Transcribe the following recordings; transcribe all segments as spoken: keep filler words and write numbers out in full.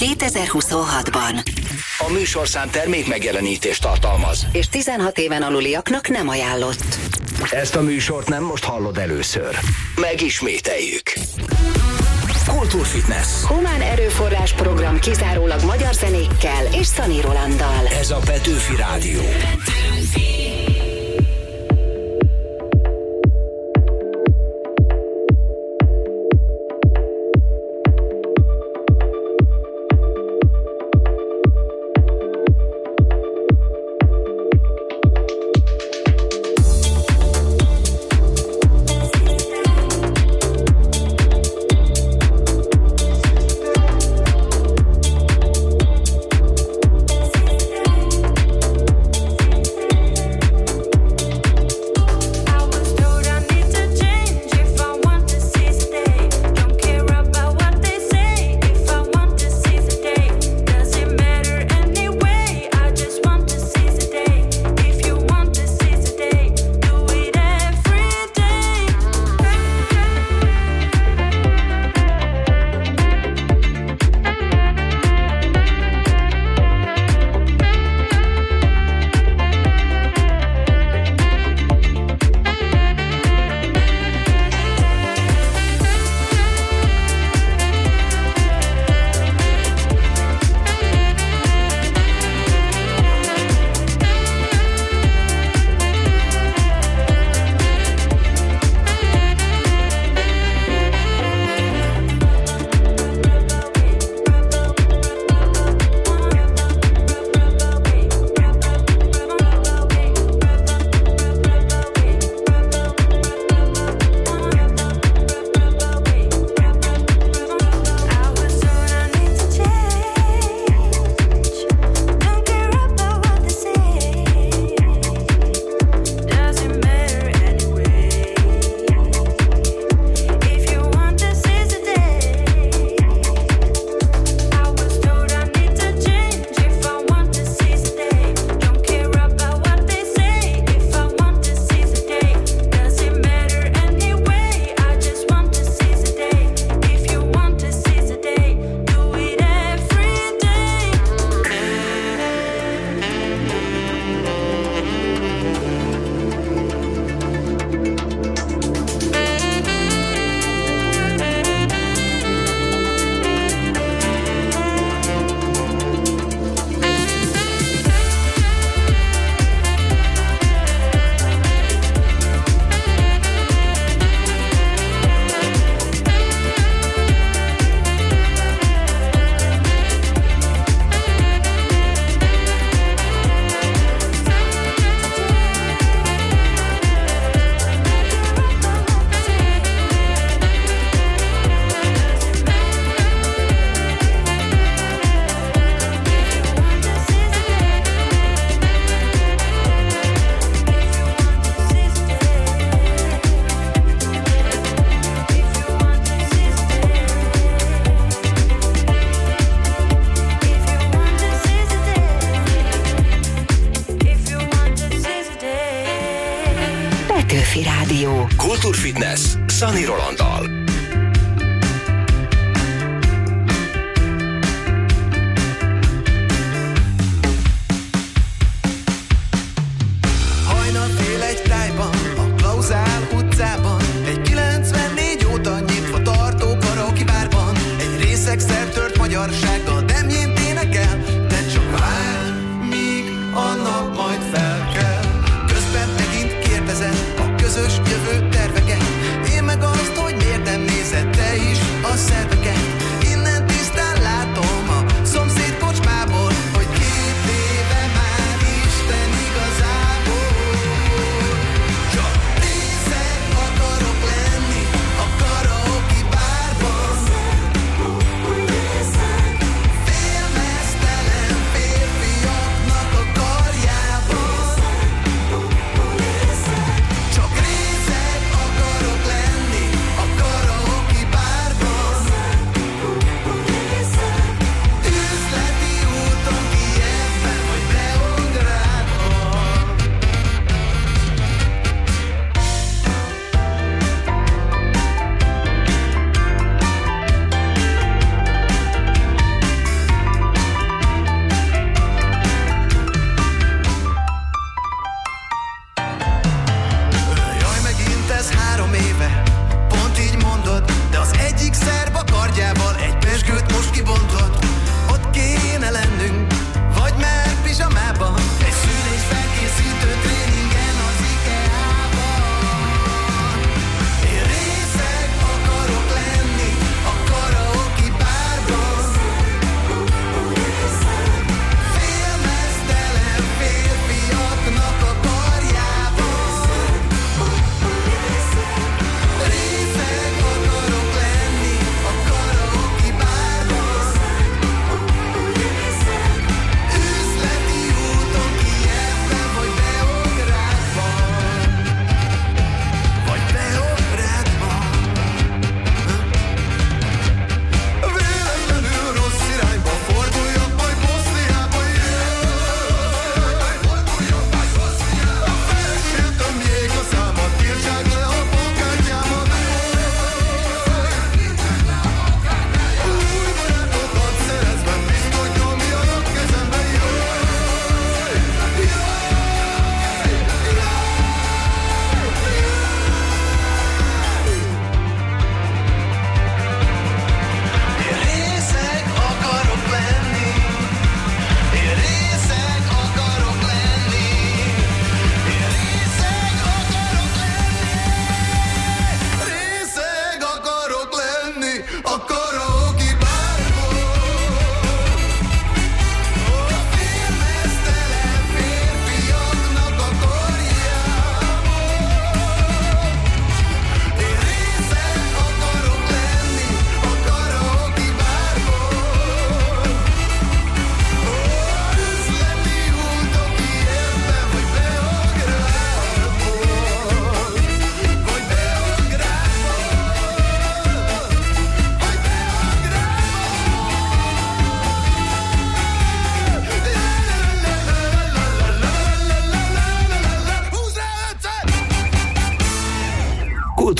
kétezer-huszonhatban. A műsorszám termék megjelenítést tartalmaz, és tizenhat éven aluliaknak nem ajánlott. Ezt a műsort nem most hallod először. Megismételjük. Kultúrfitness. Humán erőforrás program kizárólag magyar zenékkel és Szani Rolanddal. Ez a Petőfi Rádió. Petőfi. Petőfi Rádió. Kultúrfitness Szani Rolanddal. Hajnalfél egy tájban, a Klauzál utcában, egy kilencvennégy óta nyitva tartó karaoke bárban, egy részeg szertört magyarsággal Demjént énekel, de csak vár, míg a nap majd felkel. Közben megint kérdezem a közös jövő terveket, én meg azt, hogy miért nem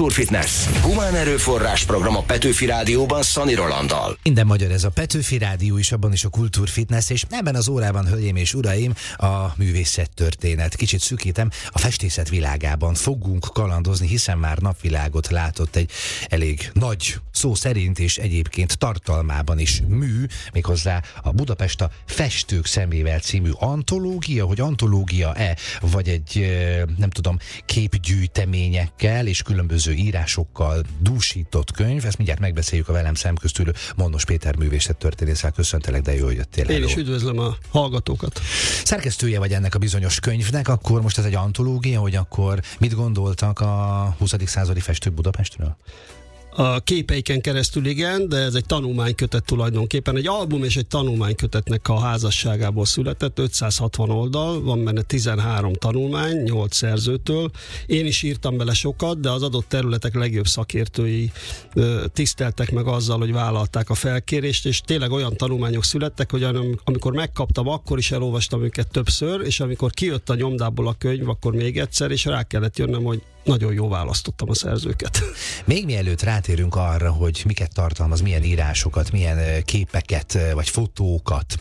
Kultúrfitness. Humán erőforrás program a Petőfi Rádióban Szani Rolanddal. Minden magyar ez a Petőfi Rádió is, abban is a Kultúrfitness, és ebben az órában, hölgyeim és uraim, a művészettörténet. Kicsit szűkítem, a festészet világában fogunk kalandozni, hiszen már napvilágot látott egy elég nagy, szó szerint és egyébként tartalmában is mű, méghozzá a Budapest a Festők szemével című antológia, hogy antológia-e, vagy egy, nem tudom, képgyűjteményekkel és különböző írásokkal dúsított könyv. Ezt mindjárt megbeszéljük a velem szemköztülő Monnos Péter művészettörténésszel. Köszöntelek, de jó, hogy jöttél. Én is üdvözlöm a hallgatókat. Szerkesztője vagy ennek a bizonyos könyvnek, akkor most ez egy antológia, hogy akkor mit gondoltak a huszadik századi festők Budapestről? A képeiken keresztül igen, de ez egy tanulmánykötet tulajdonképpen. Egy album és egy tanulmánykötetnek a házasságából született, ötszázhatvan oldal, van benne tizenhárom tanulmány, nyolc szerzőtől. Én is írtam bele sokat, de az adott területek legjobb szakértői ö, tiszteltek meg azzal, hogy vállalták a felkérést, és tényleg olyan tanulmányok születtek, hogy amikor megkaptam, akkor is elolvastam őket többször, és amikor kijött a nyomdából a könyv, akkor még egyszer, és rá kellett jönnöm, hogy nagyon jó választottam a szerzőket. Még mielőtt rátérünk arra, hogy miket tartalmaz, milyen írásokat, milyen képeket, vagy fotókat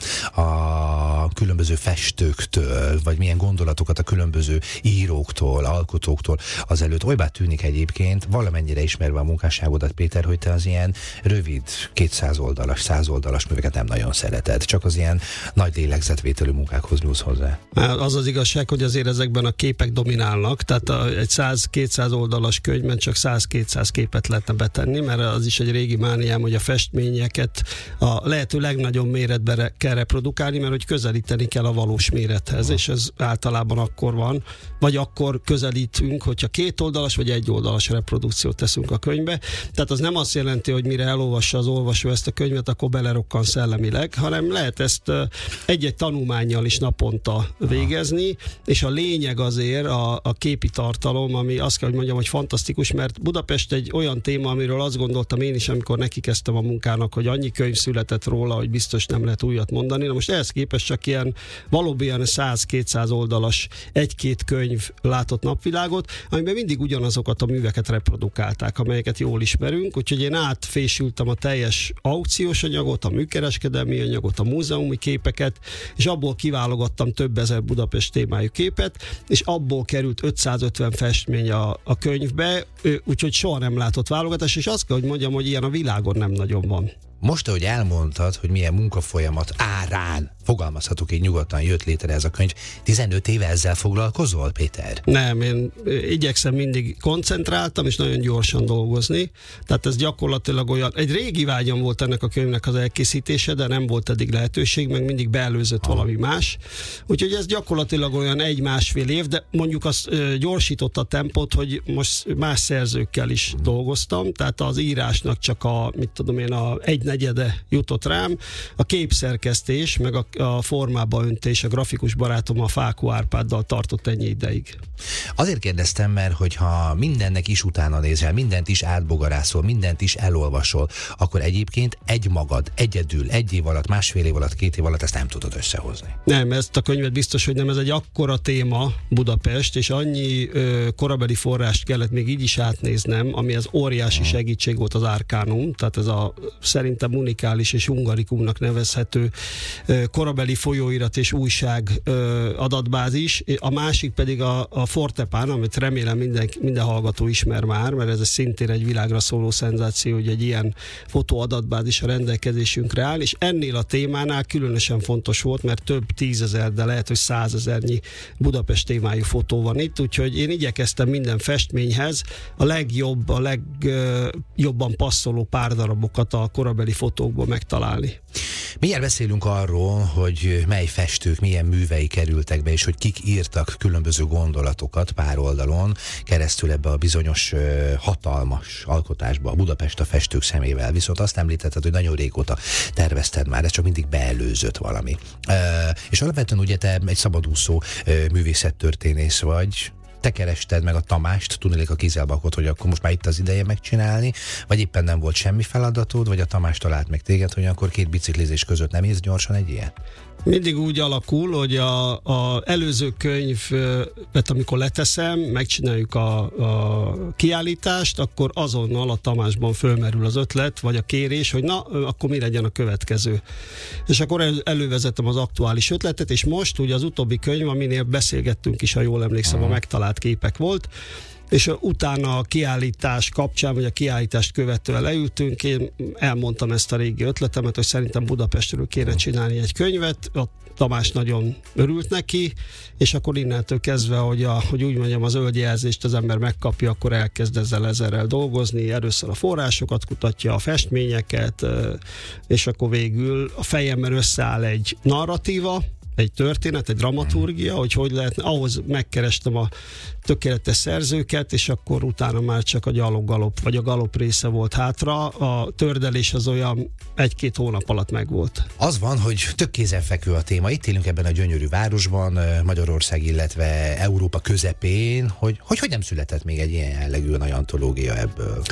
a különböző festőktől, vagy milyen gondolatokat a különböző íróktól, alkotóktól, azelőtt olybá tűnik egyébként, valamennyire ismerve a munkásságodat, Péter, hogy te az ilyen rövid, kétszáz oldalas, száz oldalas műveket nem nagyon szereted, csak az ilyen nagy lélegzetvételű munkákhoz nyúlsz hozzá. Az az igazság, hogy azért ezekben a képek dominálnak, tehát a, egy száz-kétszáz oldalas könyvben csak száz-kétszáz képet lehetne betenni, mert az is egy régi mániám, hogy a festményeket a lehető legnagyobb méretbe kell reprodukálni, mert hogy közelíteni kell a valós mérethez, és ez általában akkor van, vagy akkor közelítünk, hogyha két oldalas vagy egy oldalas reprodukciót teszünk a könyvbe. Tehát az nem azt jelenti, hogy mire elolvassa az olvasó ezt a könyvet, akkor belerokkan szellemileg, hanem lehet ezt egy-egy tanulmánnyal is naponta végezni, és a lényeg azért a, a képi tartalom, ami azt kell, hogy mondjam, hogy fantasztikus, mert Budapest egy olyan téma, amiről azt gondoltam én is, amikor nekikezdtem a munkának, hogy annyi könyv született róla, hogy biztos nem lehet újat mondani. Na most ehhez képest csak ilyen valóban ilyen száz-kétszáz oldalas egy-két könyv látott napvilágot, amiben mindig ugyanazokat a műveket reprodukálták, amelyeket jól ismerünk, úgyhogy én átfésültem a teljes aukciós anyagot, a műkereskedelmi anyagot, a múzeumi képeket, és abból kiválogattam több ezer Budapest témájú képet, és abból került ötszázötven festmény a, a könyvbe, úgyhogy soha nem látott válogatás, és azt kell, hogy mondjam, hogy ilyen a világon nem nagyon van. Most, ahogy elmondtad, hogy milyen munkafolyamat árán, fogalmazhatok így nyugodtan, jött létre ez a könyv, tizenöt éve ezzel foglalkozol, Péter? Nem, én igyekszem mindig koncentráltam és nagyon gyorsan dolgozni, tehát ez gyakorlatilag olyan, egy régi vágyam volt ennek a könyvnek az elkészítése, de nem volt eddig lehetőség, meg mindig beelőzött ah. valami más, úgyhogy ez gyakorlatilag olyan egy-másfél év, de mondjuk azt ö, gyorsította a tempót, hogy most más szerzőkkel is hmm. dolgoztam, tehát az írásnak csak a, mit tudom én, a egy negyede jutott rám, a képszerkesztés, meg a, a formába öntés, a grafikus barátom a Fákó Árpáddal tartott ennyi ideig. Azért kérdeztem, mert hogyha mindennek is utána nézel, mindent is átbogarászol, mindent is elolvasol, akkor egyébként egy magad, egyedül, egy év alatt, másfél év alatt, két év alatt ezt nem tudod összehozni. Nem, ezt a könyvet biztos, hogy nem, ez egy akkora téma Budapest, és annyi ö, korabeli forrást kellett még így is átnéznem, ami az óriási segítség volt az Arcanum, tehát ez a szerintem unikális és ungarikumnak nevezhető ö, korabeli folyóirat és újság ö, adatbázis, a másik pedig a, a Fortepán, amit remélem minden, minden hallgató ismer már, mert ez szintén egy világra szóló szenzáció, hogy egy ilyen fotóadatbázis a rendelkezésünkre áll, és ennél a témánál különösen fontos volt, mert több tízezer, de lehet, hogy százezernyi Budapest témájú fotó van itt, úgyhogy én igyekeztem minden festményhez a legjobb, a legjobban passzoló pár darabokat a korabeli fotókból megtalálni. Mindjárt beszélünk arról, hogy mely festők milyen művei kerültek be, és hogy kik írtak különböző gondolatokat pár oldalon keresztül ebbe a bizonyos hatalmas alkotásba, a Budapest a Festők szemével. Viszont azt említetted, hogy nagyon régóta tervezted már, ez csak mindig beelőzött valami. És alapvetően ugye te egy szabadúszó művészettörténész vagy, te kerested meg a Tamást, tudnék a Kizelbakot, hogy akkor most már itt az ideje megcsinálni, vagy éppen nem volt semmi feladatod, vagy a Tamás talált meg téged, hogy akkor két biciklizés között nem érsz gyorsan egy ilyen? Mindig úgy alakul, hogy a, a előző könyvet, amikor leteszem, megcsináljuk a, a kiállítást, akkor azonnal a Tamásban fölmerül az ötlet, vagy a kérés, hogy na, akkor mi legyen a következő. És akkor el, elővezetem az aktuális ötletet, és most ugye az utóbbi könyv, aminél beszélgettünk is, ha jól emlékszem, a megtalált képek volt, és utána a kiállítás kapcsán, vagy a kiállítást követően leültünk, én elmondtam ezt a régi ötletemet, hogy szerintem Budapestről kéne csinálni egy könyvet, a Tamás nagyon örült neki, és akkor innentől kezdve, hogy, a, hogy úgy mondjam, az zöldjelzést az ember megkapja, akkor elkezd ezzel ezerrel dolgozni, először a forrásokat kutatja, a festményeket, és akkor végül a fejemben összeáll egy narratíva, egy történet, egy dramaturgia, hogy hogy lehetne, ahhoz megkerestem a tökéletes szerzőket, és akkor utána már csak a gyalog-galop, vagy a galop része volt hátra. A tördelés az olyan egy-két hónap alatt megvolt. Az van, hogy tök kézenfekvő a téma. Itt élünk ebben a gyönyörű városban, Magyarország, illetve Európa közepén, hogy hogy, hogy nem született még egy ilyen jellegű nagy antológia ebből?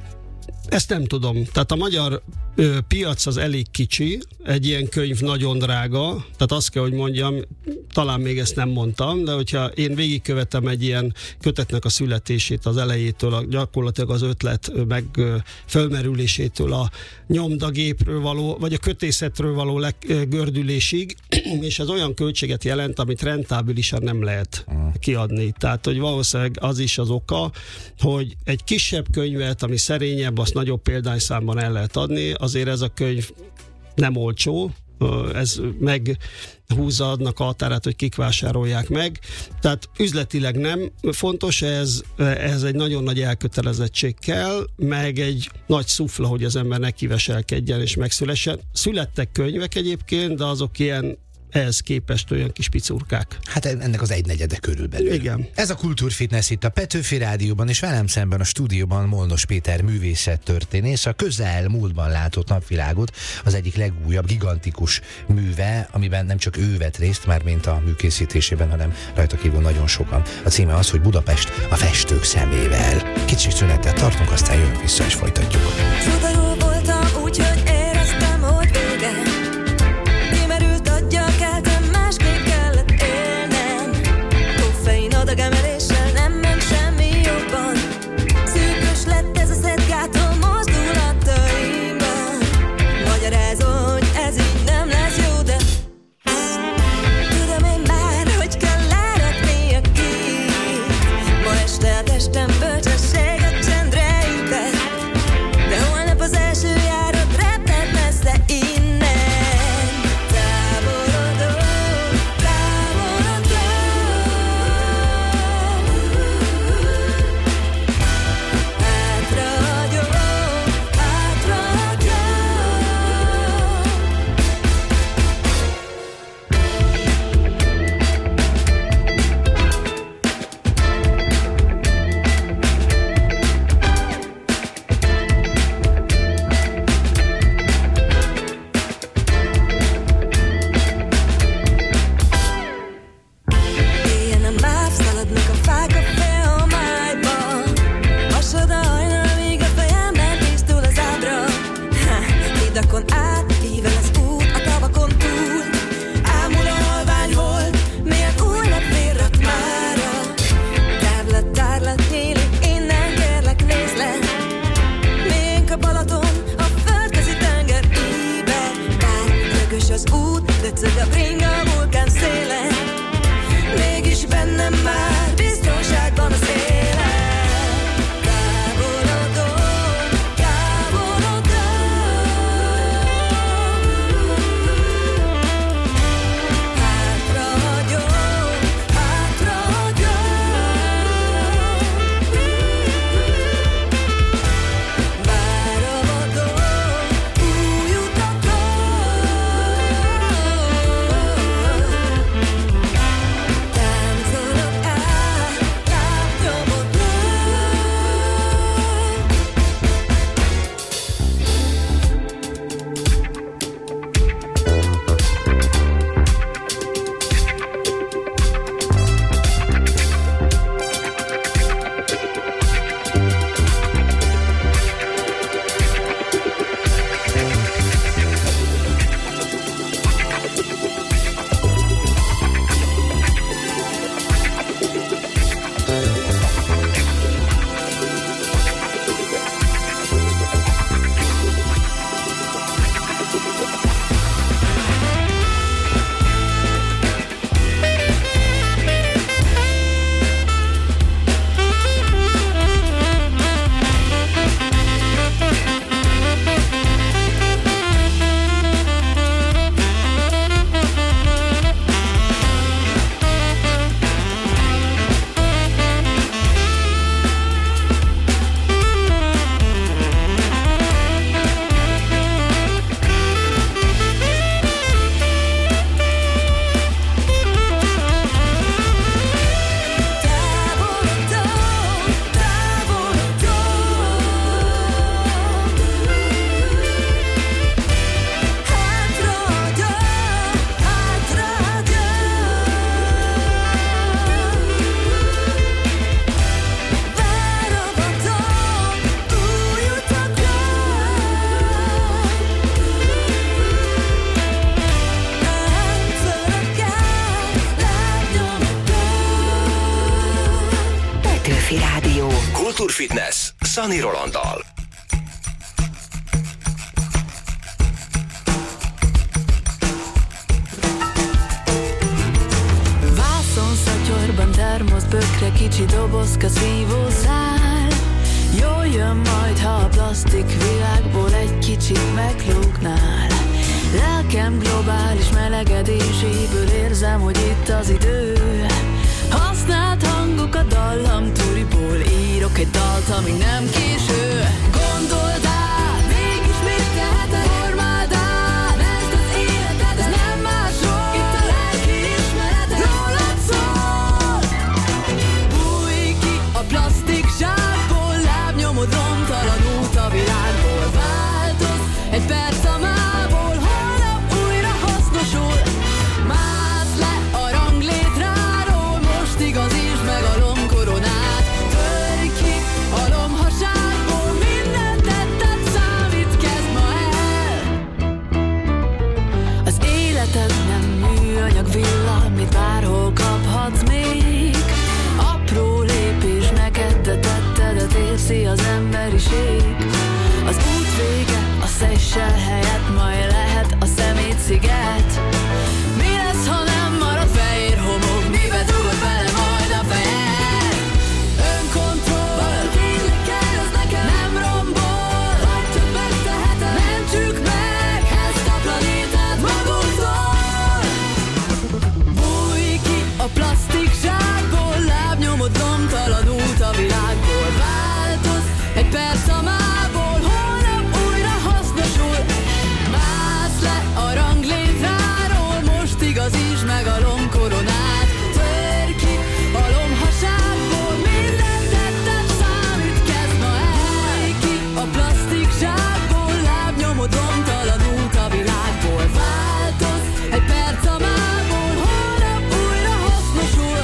Ezt nem tudom. Tehát a magyar ö, piac az elég kicsi, egy ilyen könyv nagyon drága, tehát azt kell, hogy mondjam, talán még ezt nem mondtam, de hogyha én végigkövetem egy ilyen kötetnek a születését az elejétől, a, gyakorlatilag az ötlet meg ö, fölmerülésétől a nyomdagépről való, vagy a kötészetről való gördülésig, és ez olyan költséget jelent, amit rentábilisan nem lehet kiadni. Tehát, hogy valószínűleg az is az oka, hogy egy kisebb könyvet, ami szerényebb, azt nagyobb példányszámban el lehet adni, azért ez a könyv nem olcsó, ez meghúzza adnak a határát, hogy kik vásárolják meg. Tehát üzletileg nem fontos, ez, ez egy nagyon nagy elkötelezettség kell, meg egy nagy szufla, hogy az ember nekiveselkedjen és megszülessen. Születtek könyvek egyébként, de azok ilyen ehhez képest olyan kis picurkák. Hát ennek az egynegyede körülbelül. Igen. Ez a Kultúrfitness itt a Petőfi Rádióban, és velem szemben a stúdióban Molnos Péter művészettörténész, a közel múltban látott napvilágot, az egyik legújabb, gigantikus műve, amiben nem csak ő vett részt, már mint a műkészítésében, hanem rajta kívül nagyon sokan. A címe az, hogy Budapest a festők szemével. Kicsit szünetet tartunk, aztán jövünk vissza és folytatjuk. Sugarul voltam úgy, hogy éreztem, hogy vége. Kimerült adjakeltem, másképp kellett élnem. Koffein adagemeléssel nem ment semmi jobban. Szűkös lett ez a szedgátom mozdulataimban. Magyarázom, hogy ez így nem lesz jó, de tudom én már, hogy kell lerakni a kit. Ma este a testem bölcsességet csendre intett, de holnap az első járat reptet messze innen. Távolodó, távolodó, hátrahagyó, hátrahagyó. Éjjel a máv, szaladnak a fák a fehomályban. Hasad a hajnal, míg a fejemben tisztul az ábra. Ha, hidakon át, ível az út a tavakon túl. Ámul a halvány hold, milyen új nap virrat mára. Távlat, tárlat nyílik, innen kérlek nézd le. Miénk a Balaton, a földközi tenger íve. Bár rögös az út, döcög a bringa a vulkán szélen. Mégis bennem már biztonságban az élet. Távolodó, távolodó. Hátrahagyó, hátrahagyó. Váragadó, új utakon. Kultúrfitness Szani Rolanddal. Szatyorban termosz, bökre, kicsi dobozka, szívószál. Jól jön majd, ha a plastik világból egy kicsit meglógnál. Lelkem globális melegedéséből érzem, hogy itt az idő. Használt hangok a dallam turiból, írok egy dalt, amíg nem késő. Gondold át, mégis mit tehetek? Formáld át, ezt az életet, ez nem másról. Itt a lelki ismeret, rólad szól. Bújj ki a plastik zsákból, lábnyomod romtalan út a világból. Változ egy perc a mából, holnap újra hasznosul. Mász le a ranglétráról, most igazítsd meg a lombkoronát. Törj ki a lombhaságból, minden tetted számít, kezd ma el. Az életed nem műanyag villa, amit bárhol kaphatsz még. Apró lépés neked, de tettedet érzi az emberiség. Az út vége, a Seychelles helyett majd lehet a szemétsziget. Mi lesz, ha nem marad fehér homok, mibe dugod bele majd a fejed? Önkontroll, tényleg kell, az nekem nem rombol. Vagy csak megteheted, mentsük meg ezt a planétát magunktól. Bújj ki a plastik zsákból, lábnyomod nyomtalan út a világból. Változ egy perc a mából, holnap újra hasznosul. Mász le a ranglétráról, most igazítsd meg a lombkoronát. Törj ki a lombhaságból, minden tetted számít, kezd ma el. Bújj ki a plastik zsákból, lábnyomod nyomtalan út a világból. Változ egy perc a mából, holnap újra hasznosul.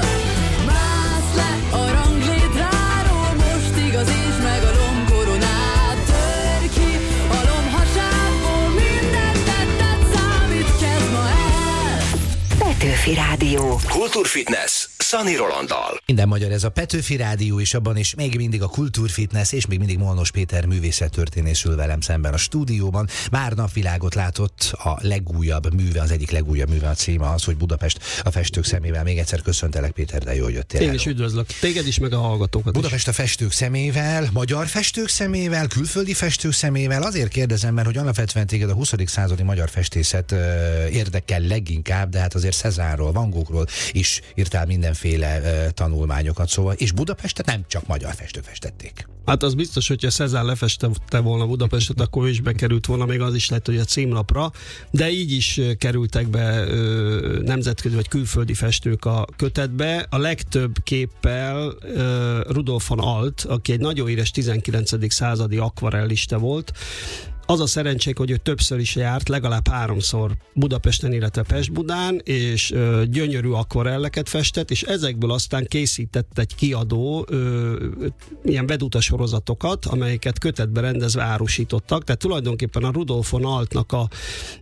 Mász le a ranglétráról, most igazítsd meg a lombkoronát. Törj ki a lombhaságból, minden tetted számít, kezd ma el. Petőfi Rádió. Kultúrfitness Szani Rolanddal. Minden magyar, ez a Petőfi Rádió is, abban is még mindig a Kultúrfitness, és még mindig Molnos Péter művészettörténész ül velem szemben a stúdióban. Már napvilágot látott a legújabb műve, az egyik legújabb műve, a címe az, hogy Budapest a festők szemével. Még egyszer köszöntelek, Péter, de jól jöttél. Én is üdvözlök. Téged is, meg a hallgatókat Budapest a festők szemével, magyar festők szemével, külföldi festők szemével. Azért kérdezem, mert hogy alapvetően téged a huszadik századi magyar festészet ö, érdekel leginkább, de hát azért Cézanne-ról, Van Goghról is írtál mindenféle ö, tanulmányokat, szóval, és Budapestet nem csak magyar festők festették. Hát az biztos, hogyha Cézanne lefestette volna Budapestet, akkor ő is bekerült volna, még az is lehet, hogy a címlapra, de így is kerültek be ö, nemzetközi vagy külföldi festők a kötetbe. A legtöbb képpel ö, Rudolf von Alt, aki egy nagyon híres tizenkilencedik századi akvarellista volt. Az a szerencsék, hogy ő többször is járt, legalább háromszor Budapesten, illetve Pest-Budán, és ö, gyönyörű akvarelleket festett, és ezekből aztán készített egy kiadó ö, ilyen veduta sorozatokat, amelyeket kötetbe rendezve árusítottak. Tehát tulajdonképpen a Rudolf von Altnak a,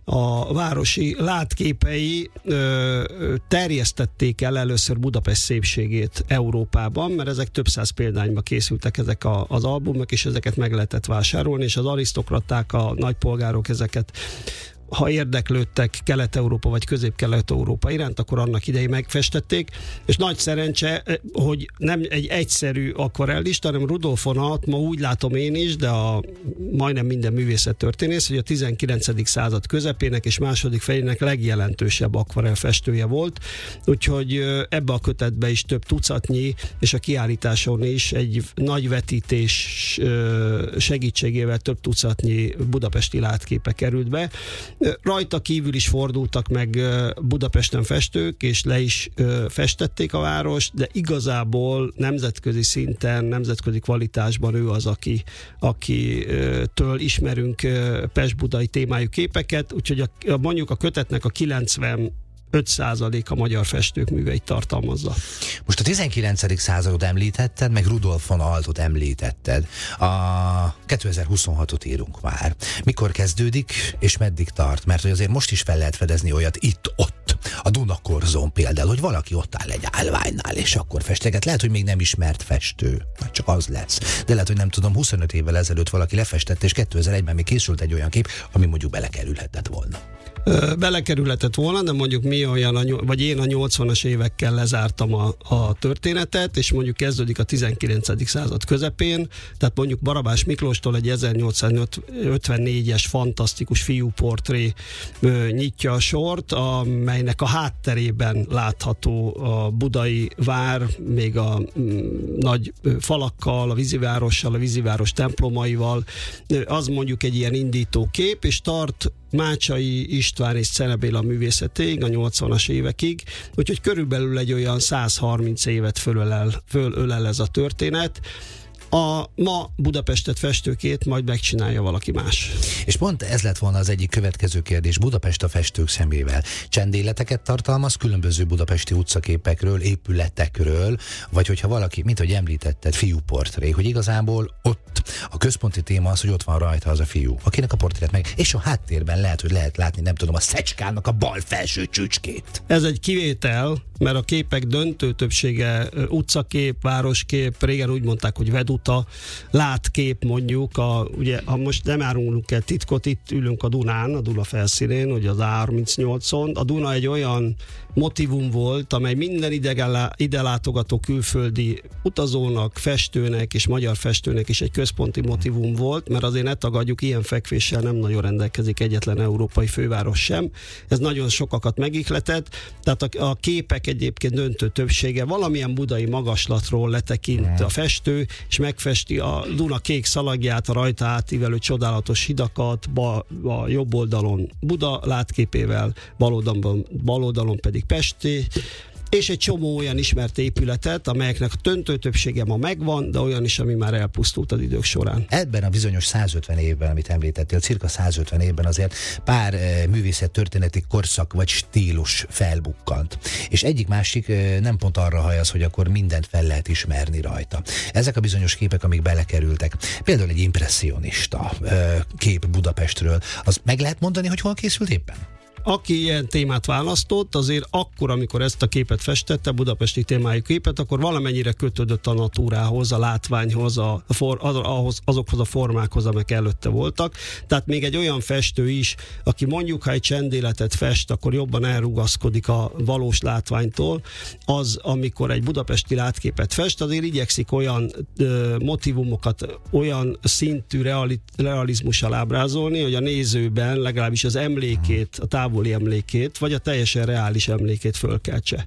a városi látképei ö, terjesztették el először Budapest szépségét Európában, mert ezek több száz példányba készültek ezek a, az albumok, és ezeket meg lehetett vásárolni, és az arisztokraták, a nagypolgárok ezeket, ha érdeklődtek Kelet-Európa vagy Közép-Kelet-Európa iránt, akkor annak idején megfestették, és nagy szerencse, hogy nem egy egyszerű akvarellista, hanem Rudolf von Alt, ma úgy látom én is, de a majdnem minden művészettörténész, hogy a tizenkilencedik század közepének és második felének legjelentősebb akvarellfestője volt, úgyhogy ebbe a kötetbe is több tucatnyi, és a kiállításon is egy nagy vetítés segítségével több tucatnyi budapesti látképe került be. Rajta kívül is fordultak meg Budapesten festők, és le is festették a várost, de igazából nemzetközi szinten, nemzetközi kvalitásban ő az, aki, akitől ismerünk pest-budai témájú képeket, úgyhogy a, mondjuk a kötetnek a kilencven öt százalék a magyar festők műveit tartalmazza. Most a tizenkilencedik századot említetted, meg Rudolf von Altot említetted. A kétezer-huszonhatot írunk már. Mikor kezdődik, és meddig tart? Mert hogy azért most is fel lehet fedezni olyat itt-ott a Dunakorzón például, hogy valaki ott áll egy állványnál, és akkor festeget. Lehet, hogy még nem ismert festő, vagy csak az lesz. De lehet, hogy nem tudom, huszonöt évvel ezelőtt valaki lefestett, és kétezer-egyben még készült egy olyan kép, ami mondjuk belekerülhetett volna. Belekerülhetett volna, de mondjuk mi olyan, a, vagy én a nyolcvanas évekkel lezártam a, a történetet, és mondjuk kezdődik a tizenkilencedik század közepén, tehát mondjuk Barabás Miklóstól egy ezernyolcszázötvennégyes fantasztikus fiúportré ö, nyitja a sort, amelynek a hátterében látható a budai vár, még a m, nagy ö, falakkal, a vízivárossal, a víziváros templomaival, ö, az mondjuk egy ilyen indító kép, és tart Mácsai István és Czene Béla művészetéig, a nyolcvanas évekig, úgyhogy körülbelül egy olyan százharminc évet fölölel, fölölel ez a történet. A ma Budapestet festőkét majd megcsinálja valaki más. És pont ez lett volna az egyik következő kérdés Budapest a festők szemével. Csendéleteket tartalmaz különböző budapesti utcaképekről, épületekről, vagy hogyha valaki, mint ahogy említetted, fiúportré, hogy igazából ott a központi téma az, hogy ott van rajta az a fiú, akinek a portrét meg, és a háttérben lehet, hogy lehet látni, nem tudom, a Szecskának a bal felső csücskét. Ez egy kivétel, mert a képek döntő többsége utcakép, városkép, régen úgy mondták, hogy veduta, látkép mondjuk, a, ugye, ha most nem árulunk el titkot, itt ülünk a Dunán, a Duna felszínén, ugye az á harmincnyolcon. A Duna egy olyan motivum volt, amely minden idegen, ide látogató külföldi utazónak, festőnek és magyar festőnek is egy központi motivum volt, mert azért ne tagadjuk, ilyen fekvéssel nem nagyon rendelkezik egyetlen európai főváros sem. Ez nagyon sokakat megihletett, tehát a, a képek egyébként döntő többsége valamilyen budai magaslatról letekint a festő, és megfesti a Duna kék szalagját, a rajta átívelő csodálatos hidakat, ba, a jobb oldalon Buda látképével, bal oldalon, bal oldalon pedig Pesti, és egy csomó olyan ismert épületet, amelyeknek a döntő többsége ma megvan, de olyan is, ami már elpusztult az idők során. Ebben a bizonyos százötven évben, amit említettél, cirka százötven évben azért pár e, művészettörténeti korszak vagy stílus felbukkant. És egyik másik e, nem pont arra hajaz, hogy akkor mindent fel lehet ismerni rajta. Ezek a bizonyos képek, amik belekerültek, például egy impresszionista e, kép Budapestről, az meg lehet mondani, hogy hol készült éppen? Aki ilyen témát választott, azért akkor, amikor ezt a képet festette, budapesti témájú képet, akkor valamennyire kötődött a natúrához, a látványhoz, a for, ahhoz, azokhoz a formákhoz, amelyek előtte voltak. Tehát még egy olyan festő is, aki mondjuk, ha egy csendéletet fest, akkor jobban elrugaszkodik a valós látványtól, az, amikor egy budapesti látképet fest, azért igyekszik olyan ö, motivumokat, olyan szintű reali, realizmussal ábrázolni, hogy a nézőben legalábbis az emlékét, a távoli emlékét, vagy a teljesen reális emlékét fölkeltse.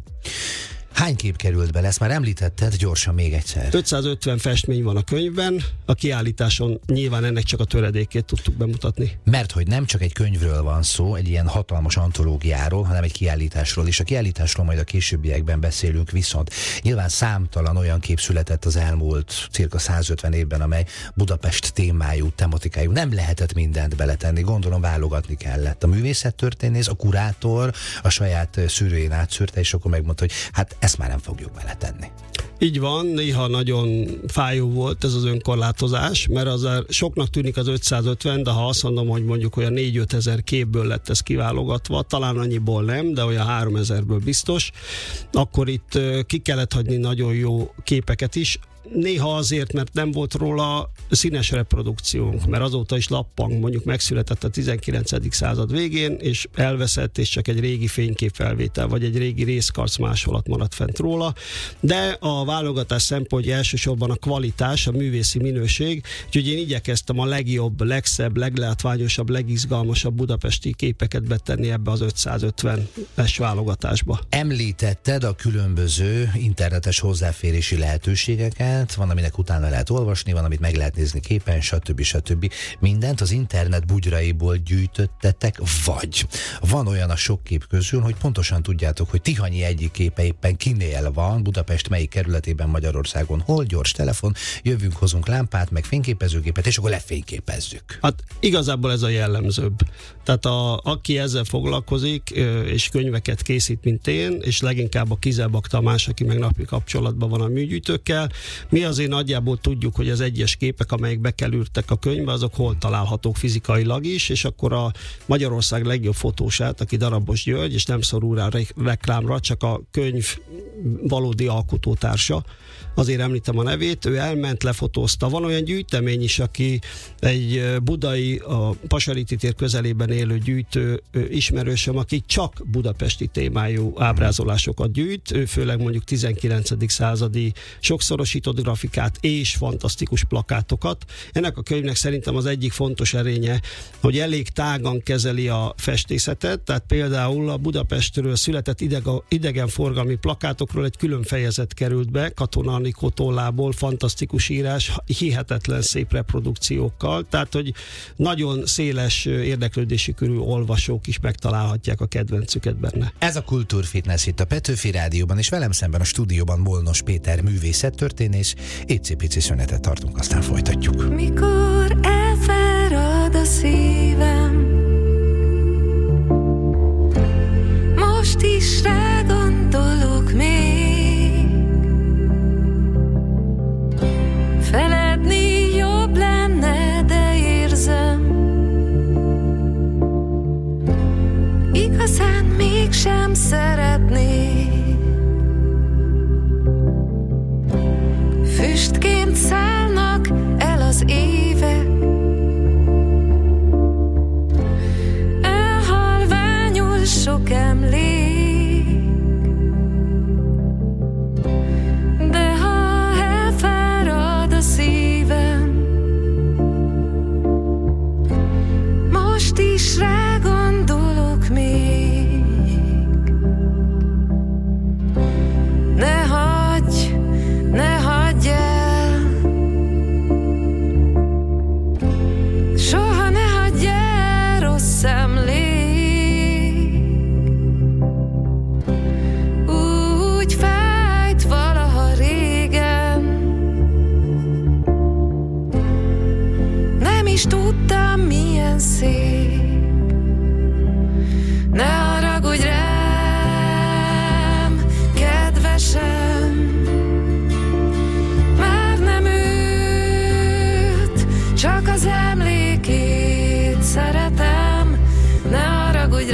Hány kép került bele? Ezt már említetted, gyorsan még egyszer. ötszázötven festmény van a könyvben, a kiállításon nyilván ennek csak a töredékét tudtuk bemutatni. Mert hogy nem csak egy könyvről van szó, egy ilyen hatalmas antológiáról, hanem egy kiállításról, és a kiállításról majd a későbbiekben beszélünk, viszont nyilván számtalan olyan kép született az elmúlt cirka százötven évben, amely Budapest témájú, tematikájú. Nem lehetett mindent beletenni, gondolom válogatni kellett. A művészettörténész, a kurátor a saját szűrőjén átszűrte, és akkor megmondta, hogy hát ezt már nem fogjuk beletenni. Így van, néha nagyon fájó volt ez az önkorlátozás, mert az soknak tűnik az ötszázötven, de ha azt mondom, hogy mondjuk olyan négy-öt ezer képből lett ez kiválogatva, talán annyiból nem, de olyan háromezerből biztos, akkor itt ki kellett hagyni nagyon jó képeket is. Néha azért, mert nem volt róla színes reprodukciónk, mert azóta is lappang, mondjuk megszületett a tizenkilencedik század végén, és elveszett, és csak egy régi fényképfelvétel, vagy egy régi részkarc másolat maradt fent róla, de a válogatás szempontja elsősorban a kvalitás, a művészi minőség, úgyhogy én igyekeztem a legjobb, legszebb, leglátványosabb, legizgalmasabb budapesti képeket betenni ebbe az ötszázötvenes válogatásba. Említetted a különböző internetes hozzáférési lehetőségeket, van, aminek utána lehet olvasni, van, amit meg lehet nézni képen, stb. stb. Mindent az internet bugyraiból gyűjtöttetek, vagy van olyan a sok kép közül, hogy pontosan tudjátok, hogy Tihanyi egyik képe éppen kinél van, Budapest melyik kerületében Magyarországon, hol, gyors telefon, jövünk, hozunk lámpát, meg fényképezőgépet, és akkor lefényképezzük. Hát igazából ez a jellemzőbb. Tehát a, aki ezzel foglalkozik, és könyveket készít, mint én, és leginkább a Kizelbak Tamás, aki meg napi kapcsolatban van a műgyűjtőkkel, Mi azért nagyjából tudjuk, hogy az egyes képek, amelyek bekerültek a könyvbe, azok hol találhatók fizikailag is, és akkor a Magyarország legjobb fotósát, aki Darabos György, és nem szorul rá reklámra, csak a könyv valódi alkotótársa, azért említem a nevét, ő elment, lefotózta. Van olyan gyűjtemény is, aki egy budai, a Pasariti tér közelében élő gyűjtő ismerősöm, aki csak budapesti témájú ábrázolásokat gyűjt, ő főleg mondjuk tizenkilencedik századi sokszorosított grafikát és fantasztikus plakátokat. Ennek a könyvnek szerintem az egyik fontos erénye, hogy elég tágan kezeli a festészetet, tehát például a Budapestről született idega, idegenforgalmi plakátokról egy külön fejezet került be, Katona Anikó tollából, fantasztikus írás, hihetetlen szép reprodukciókkal, tehát hogy nagyon széles érdeklődési körű olvasók is megtalálhatják a kedvencüket benne. Ez a Kultúrfitness itt a Petőfi Rádióban, és velem szemben a stúdióban Molnos Péter művészettörténész. Icipici szünetet tartunk, aztán folytatjuk. Mikor elfárad a szívem, most is rá gondolok még, feledni jobb lenne, de érzem, igazán mégsem szeretnék. Füstként szállnak el az évek, elhalványul sok emlék, de ha elfárad a szívem, most is rá gondolok még. Ne hagyj, ne hagyj el, soha ne hagyj el rossz emlék. Úgy fájt valaha régen, nem is tudtam, milyen szép. Ne haragudj rám, kedvesem, már nem őt, csak az emlékét szeretem. Ne haragudj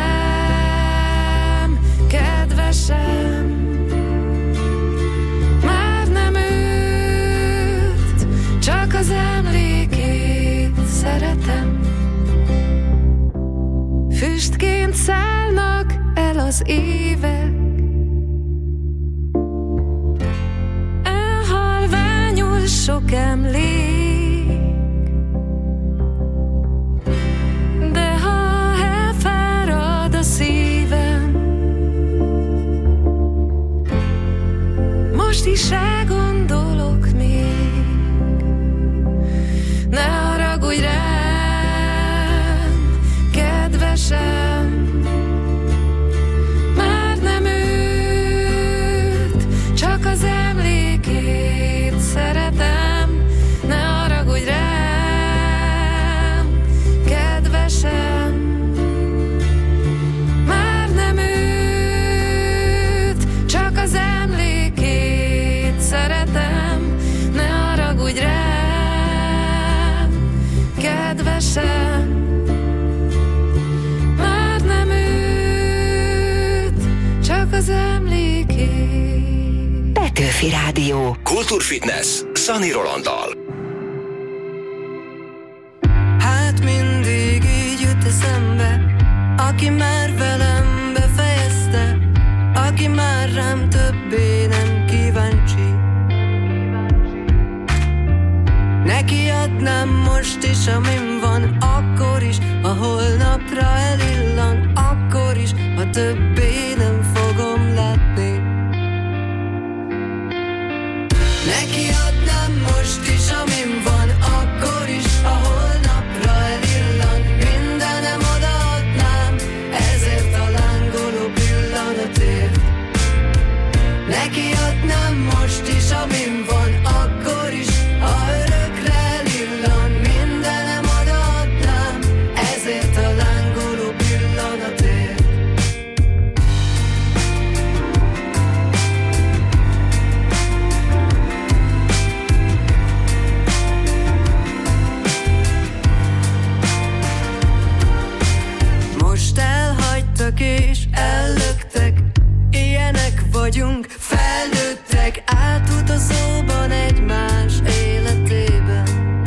rám, kedvesem, már nem őt, csak az emlékét szeretem. Füstként szállnak el az évek, elhalványul sok emlék, de ha elfárad a szívem, most is rá gondolok még. Ne haragudj rám, kedvesem, már nem őt, csak az emlékét szeretem. Ne haragudj rám, kedvesem, már nem őt, csak az emlékét szeretem. Ne haragudj rám, kedvesem, már nem őt, csak az emlékét. Petőfi Rádió. Kultúrfitness Szani Rolanddal. Hát mindig így jut eszembe, aki már velem befejezte, aki már rám többé nem kíváncsi. Neki adnám most is, amin van, akkor is, ha holnapra elillan, akkor is, ha többé nem fogom látni. Neki adnám most is, amin van, akkor is, ha holnapra elillan, mindenem odaadnám, vagyunk felnőttek átutazóban egymás életében.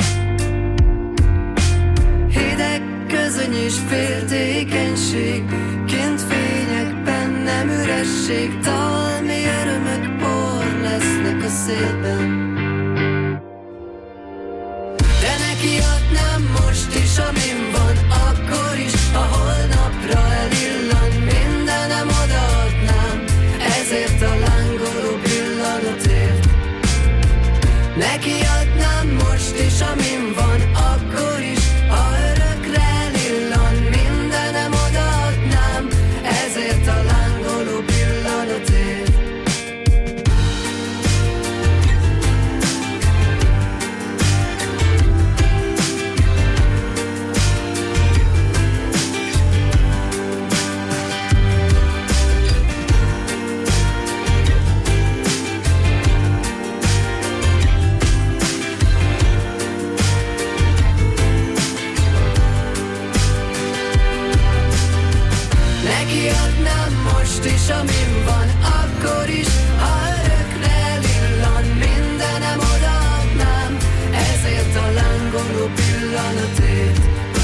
Hideg, közöny és féltékenység, kint fényekben nem üresség, talmi örömök por lesznek a szélben. De neki adnám most is, amin van, akkor is, a holnapra elillan, mindenem odaadnám, ezért a lángoló pillanatért. Neki adnám most is, amin van, akkor is, ha örökre elillan, mindenem odaadnám, ezért a lángoló pillanatért. És amin van, akkor is, ha örökre elillan, mindenem odaadnám, ezért a lángoló pillanatért.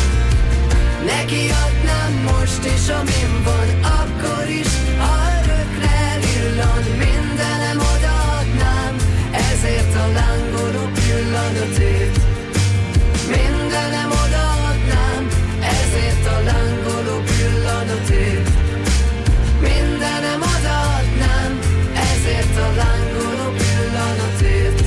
Neki adnám most is, amin van, akkor is, ha örökre elillan, mindenem odaadnám, ezért a lángoló pillanatért. Mindenem odaadnám, ezért a lángoló pillanatért. Mindenem odaadnám, ezért a lángoló pillanatért.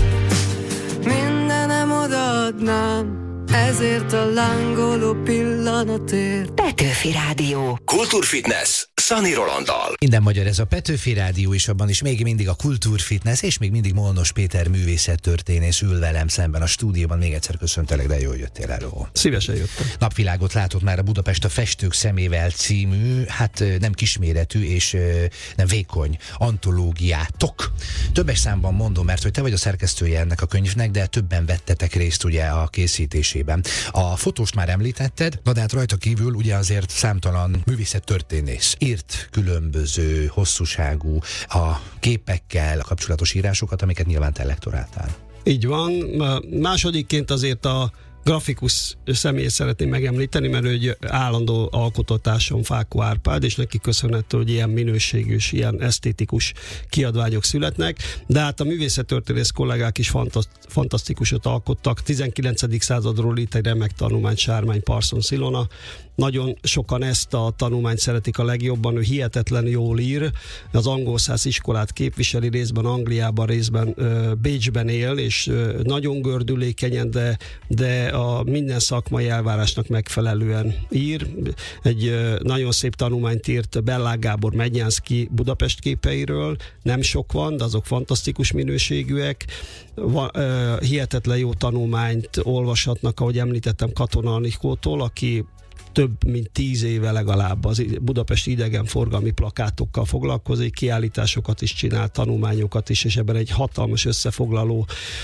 Mindenem odaadnám, ezért a lángoló pillanatért. Petőfi Rádió. Kultúrfitness Szani Rolanddal. Minden magyar, ez a Petőfi Rádió, és abban is még mindig a Kultúrfitness, és még mindig Molnos Péter művészettörténész ül velem szemben a stúdióban. Még egyszer köszöntelek, de jól jöttél elő. Szívesen jöttem. Napvilágot látott már a Budapest a Festők szemével című, hát nem kisméretű és nem vékony antológiátok. Többes számban mondom, mert hogy te vagy a szerkesztője ennek a könyvnek, de többen vettetek részt ugye a készítésében. A fotóst már említetted, de hát rajta kívül ugye azért számtalan művészettörténész írt különböző hosszúságú a képekkel kapcsolatos írásokat, amiket nyilván te lektoráltál. Így van. Másodikként azért a grafikus személyt szeretném megemlíteni, mert ő egy állandó alkotótársam, Fákó Árpád, és neki köszönhető, hogy ilyen minőségű és ilyen esztétikus kiadványok születnek, de hát a művészettörténész kollégák is fantaszt, fantasztikusat alkottak. tizenkilencedik századról itt egy remek tanulmány Sármány Parsons Ilona. Nagyon sokan ezt a tanulmányt szeretik a legjobban, ő hihetetlen jól ír, az angol száz iskolát képviseli, részben Angliában, részben uh, Bécsben él, és uh, nagyon gördülékenyen, de, de a minden szakmai elvárásnak megfelelően ír. Egy uh, nagyon szép tanulmányt írt Bellák Gábor Mednyánszky Budapest képeiről, nem sok van, de azok fantasztikus minőségűek. Va, uh, hihetetlen jó tanulmányt olvashatnak, ahogy említettem, Katona Anikótól, aki több mint tíz éve legalább az budapesti idegenforgalmi plakátokkal foglalkozik, kiállításokat is csinál, tanulmányokat is, és ebben egy hatalmas összefoglaló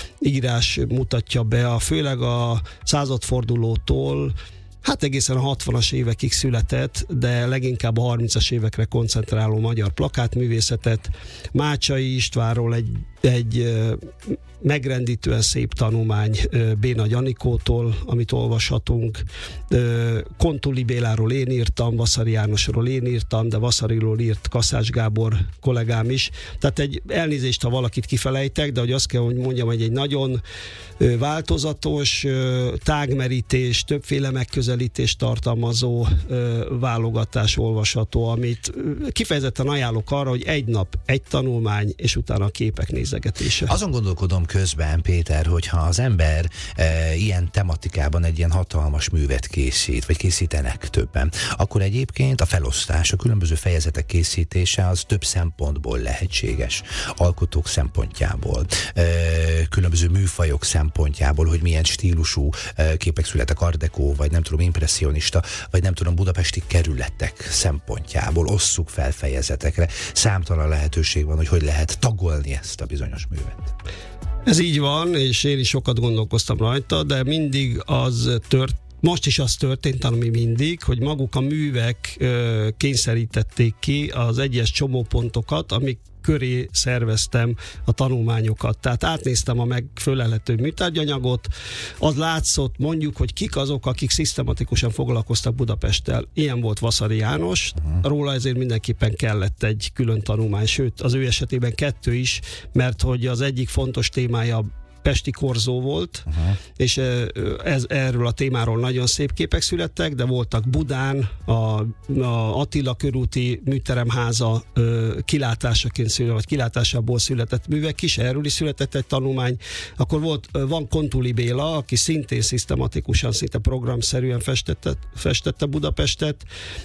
írás mutatja be, a, főleg a századfordulótól hát egészen a hatvanas évekig született, de leginkább a harmincas évekre koncentráló magyar plakátművészetet. Mácsai Istvánról egy, egy megrendítően szép tanulmány Bénagy Anikótól, amit olvashatunk. Kontuli Béláról én írtam, Vaszary Jánosról én írtam, de Vaszariról írt Kaszás Gábor kollégám is. Tehát egy elnézést, ha valakit kifelejtek, de hogy azt kell, hogy mondjam, hogy egy nagyon változatos, tágmerítés, többféle megközelítést tartalmazó válogatás olvasható, amit kifejezetten ajánlok arra, hogy egy nap, egy tanulmány, és utána a képek nézegetése. Azon gondolkodom közben, Péter, hogyha az ember e, ilyen tematikában egy ilyen hatalmas művet készít, vagy készítenek többen, akkor egyébként a felosztás, a különböző fejezetek készítése az több szempontból lehetséges. Alkotók szempontjából, e, különböző műfajok szempontjából, hogy milyen stílusú e, képek születek, art deco, vagy nem tudom, impresszionista, vagy nem tudom, budapesti kerületek szempontjából osszuk fel fejezetekre. Számtalan lehetőség van, hogy hogy lehet tagolni ezt a bizonyos művet. Ez így van, és én is sokat gondolkoztam rajta, de mindig az tört, most is az történt, ami mindig, hogy maguk a művek ö, kényszerítették ki az egyes csomópontokat, amik köré szerveztem a tanulmányokat. Tehát átnéztem a megfölelhető műtárgyanyagot, az látszott mondjuk, hogy kik azok, akik szisztematikusan foglalkoztak Budapesttel. Ilyen volt Vaszary János, róla ezért mindenképpen kellett egy külön tanulmány, sőt az ő esetében kettő is, mert hogy az egyik fontos témája pesti korzó volt, uh-huh. és ez, erről a témáról nagyon szép képek születtek, de voltak Budán, a, a Attila körúti műteremháza ö, kilátásaként született, vagy kilátásából született művek is, erről is született egy tanulmány. Akkor volt, van Kontuli Béla, aki szintén szisztematikusan, szinte programszerűen festette, festette Budapestet,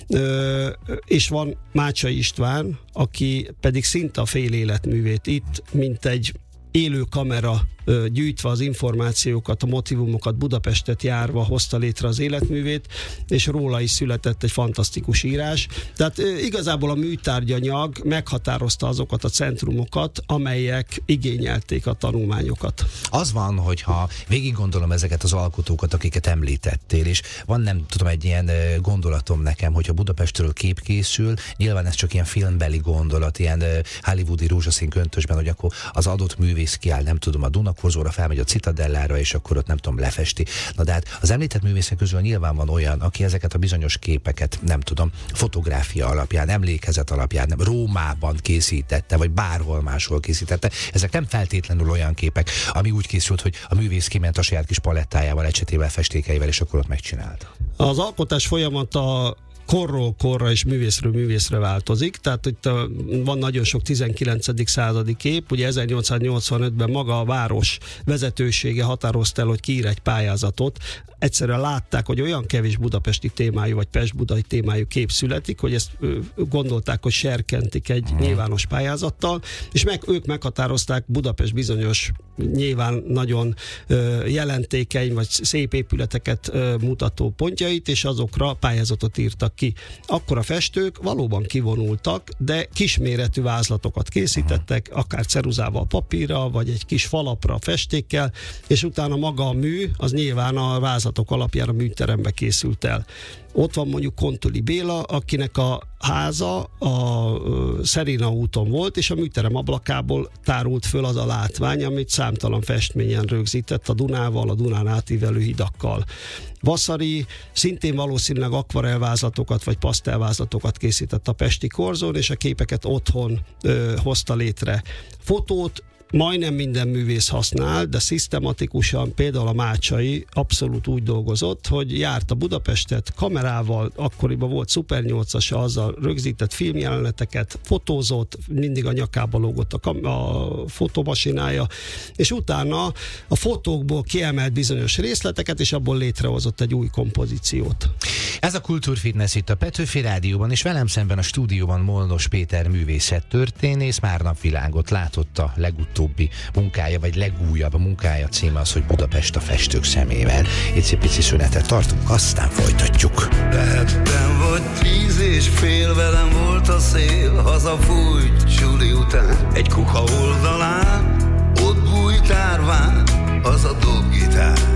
ö, és van Mácsai István, aki pedig szinte a fél életművét itt, mint egy élő kamera gyűjtve az információkat, a motivumokat, Budapestet járva hozta létre az életművét, és róla is született egy fantasztikus írás. Tehát igazából a műtárgyanyag meghatározta azokat a centrumokat, amelyek igényelték a tanulmányokat. Az van, hogyha végig gondolom ezeket az alkotókat, akiket említettél, és van, nem tudom, egy ilyen gondolatom nekem, hogyha Budapestről kép készül, nyilván ez csak ilyen filmbeli gondolat, ilyen hollywoodi rózsaszín köntösben, hogy akkor az adott művész kiáll, nem tudom, a Dunakorzóra, felmegy a Citadellára, és akkor ott nem tudom, lefesti. Na de hát az említett művészek közül nyilván van olyan, aki ezeket a bizonyos képeket, nem tudom, fotográfia alapján, emlékezet alapján, nem, Rómában készítette, vagy bárhol máshol készítette. Ezek nem feltétlenül olyan képek, ami úgy készült, hogy a művész kiment a saját kis palettájával, ecsetével, festékeivel, és akkor ott megcsinálta. Az alkotás folyamata korról korra és művészről művészre változik, tehát itt van nagyon sok tizenkilencedik századi kép, ugye ezernyolcszáznyolcvanötben maga a város vezetősége határozta el, hogy kiír egy pályázatot, egyszerűen látták, hogy olyan kevés budapesti témájú vagy pest-budai témájú kép születik, hogy ezt gondolták, hogy serkentik egy hmm. nyilvános pályázattal, és meg, ők meghatározták Budapest bizonyos nyilván nagyon ö, jelentékeny vagy szép épületeket ö, mutató pontjait, és azokra pályázatot írtak ki. Akkor a festők valóban kivonultak, de kisméretű vázlatokat készítettek, akár ceruzával papírra, vagy egy kis falapra festékkel, és utána maga a mű, az nyilván a vázlatok alapján a műterembe készült el. Ott van mondjuk Kontuli Béla, akinek a háza a Szerina úton volt, és a műterem ablakából tárult föl az a látvány, amit számtalan festményen rögzített a Dunával, a Dunán átívelő hidakkal. Vaszary szintén valószínűleg akvarelvázlatokat vagy pasztelvázlatokat készített a pesti korzón, és a képeket otthon ö, hozta létre. Fotót majdnem minden művész használ, de szisztematikusan például a Mácsai abszolút úgy dolgozott, hogy járt a Budapestet kamerával, akkoriban volt Super nyolcas, azzal rögzített filmjeleneteket, fotózott, mindig a nyakába lógott a, kam- a fotomasinája, és utána a fotókból kiemelt bizonyos részleteket, és abból létrehozott egy új kompozíciót. Ez a Kultúrfitness itt a Petőfi Rádióban, és velem szemben a stúdióban Molnos Péter művészettörténész, már napvilágot látott a legutóbbi munkája, vagy legújabb munkája címe az, hogy Budapest a festők szemével. Egy pici szünetet tartunk, aztán folytatjuk. Lehettem vagy tíz és fél, velem volt a szél, hazafújt suli után, egy kuka oldalán, ott bújt árván az a dobgitár.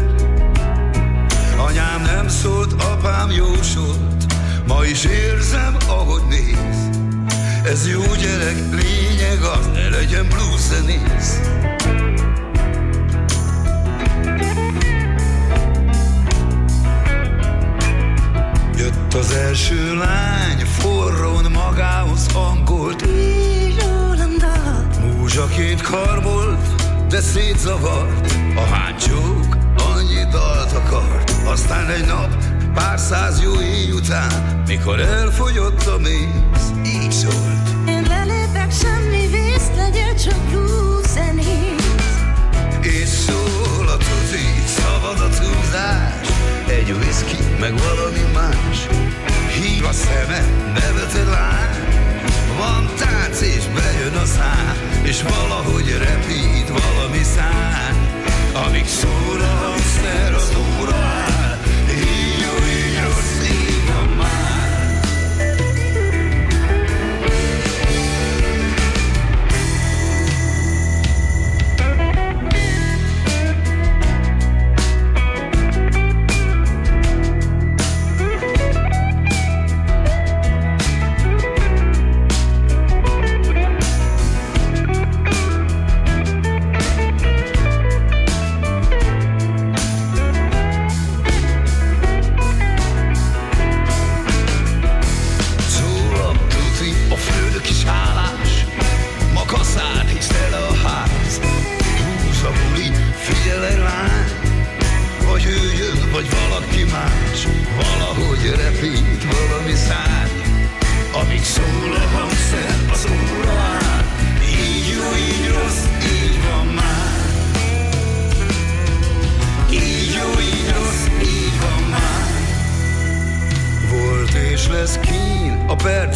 Anyám nem szólt, apám jósolt, ma is érzem, ahogy néz. Ez jó gyerek, lényeg az, ne legyen blues zenész. Jött az első lány, forrón magához hangolt, így rólam dal. Múzsaként karbolt, de szétzavart, a háncsók annyi dalt akart. Aztán egy nap, pár száz jó éj után, mikor elfogyott a méz, így szólt: én belépek, semmi vész, legyen csak blues zenész. És szól a tuti, szabad a túlzás, egy whisky, meg valami más. Hív a szeme, nevet egy lány, van tánc és bejön a szám, és valahogy repít valami szán, amíg szól a hangszer, az óra áll, így jó, így rossz, így van már.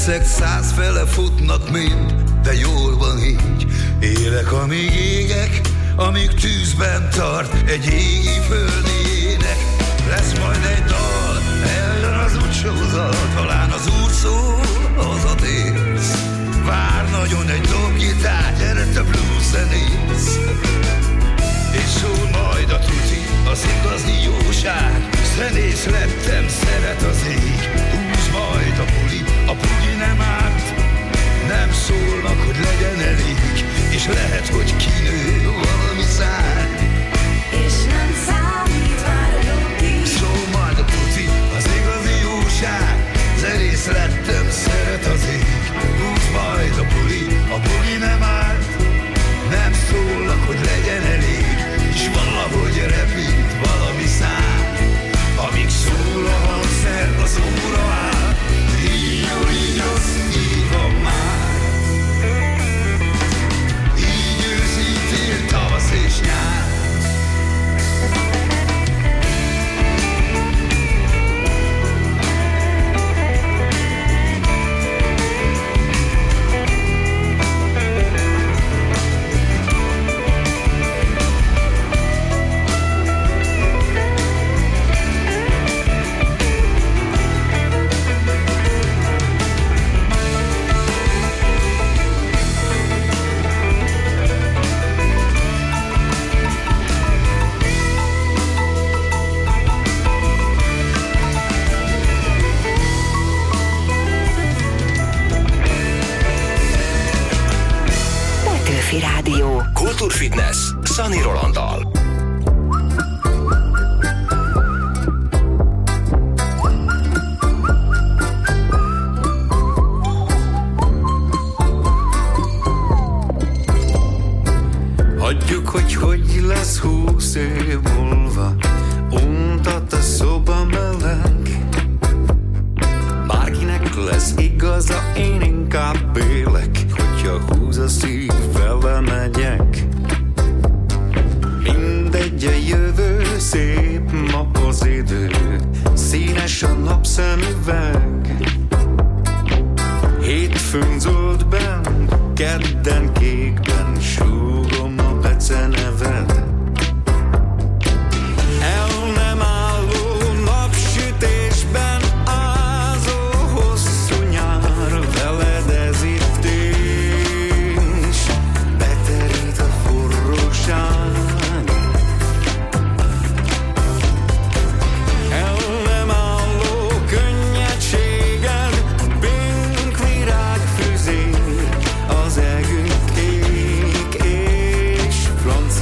percek százfele futnak mind, de jól van így. Élek, amíg égek, amíg tűzben tart egy égi földi ének. Lesz majd egy dal, eljön az útsózal, talán az úr szól, hazatérsz. Vár nagyon egy dobgitár, gyere te blues zenész. És szól majd a tuti, az igazi jóság. Zenész lettem, szeret az ég. Húz majd a buli, a buli nem árt. Nem szólnak, hogy legyen elég. És lehet, hogy kinő valami szár. És nem számít már a jogi. Szól majd a tuti, az igazi jóság. Zenész lettem, szeret az ég. Húz majd a buli, a buli nem árt. Nem szólnak, hogy legyen elég. És valahogy repít valami szár. Amíg szól a hangszer, az óra áll. Így jó, így rossz, így van már. Így őszítél tavasz és nyár. Rádió. Kultúrfitness Szani Rolanddal. Hagyjuk, hogy hogy lesz húsz év múlva. Untat a szoba meleg. Bárkinek lesz igaza, én inkább élek. Hogyha húz a szív, vele megyek. Mindegy a jövő, szép ma az idő. Színes a napszemüveg. Hétfőn zöldben, kedden kékben súgom a beceneved. El nem álló napsütésben ázó hosszú nyár, veled ez itt is beterít a forróság. El nem álló könnyedségen bink virágfüzér, az egünk kék és franc